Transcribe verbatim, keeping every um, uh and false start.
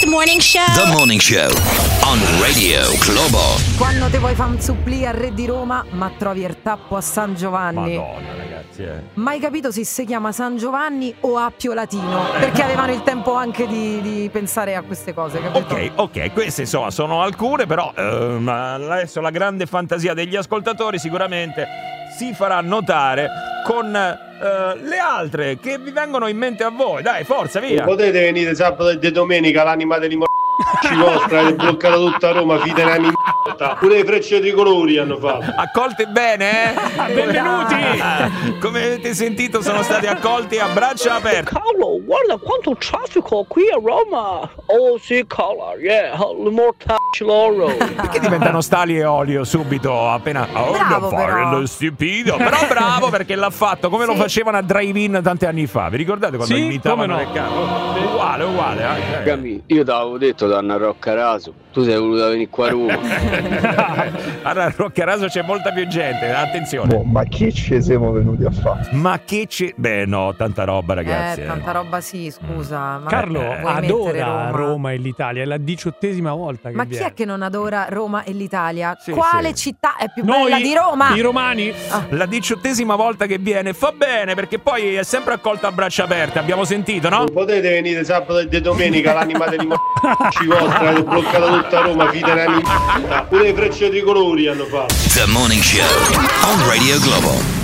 best morning show. The Morning Show on Radio Globo. Quando te vuoi fare un supplì al re di Roma, ma trovi il tappo a San Giovanni. Madonna, ragazzi, eh. Mai capito se si chiama San Giovanni o Appio Latino, perché avevano il tempo anche di, di pensare a queste cose, capito? Ok, ok, queste insomma sono alcune, però eh, ma adesso la grande fantasia degli ascoltatori sicuramente si farà notare con eh, le altre che vi vengono in mente a voi. Dai, forza, via. Potete venire sabato e domenica, l'anima degli morti vostra è bloccata tutta Roma, fide una m***a. Pure le frecce tricolori hanno fatto. Accolte bene, eh? Benvenuti. Come avete sentito sono stati accolti a braccia aperte. Carlo, guarda quanto traffico qui a Roma. Oh sì, Carlo, yeah, le mortacci loro. Perché diventano stali e olio subito appena oh, Bravo, non fare però. lo stupido. Però bravo perché l'ha fatto come lo Sì. facevano a drive-in tanti anni fa. Vi ricordate quando Sì, imitavano come le no. case? Uguale, uguale. eh. Gami, io ti avevo detto da una Roccaraso, tu sei voluto venire qua a Roma. Allora, a Roccaraso c'è molta più gente, attenzione. Oh, ma che ci siamo venuti a fare? Ma che c'è? Beh, no, tanta roba, Eh, ragazzi. tanta roba sì, scusa. Ma Carlo vuoi mettere adora Roma? Roma e l'Italia, è la diciottesima volta che Ma chi viene. è che non adora Roma e l'Italia? Sì, Quale sì. città è più Noi, bella di Roma? i romani? La diciottesima volta che viene fa bene perché poi è sempre accolto a braccia aperte. Abbiamo sentito, no? Potete venire sabato e domenica, l'anima degli morti vostra è bloccata tutta Roma, fide una m***a. Pure le frecce tricolori hanno fatto. The Morning Show on Radio Globo.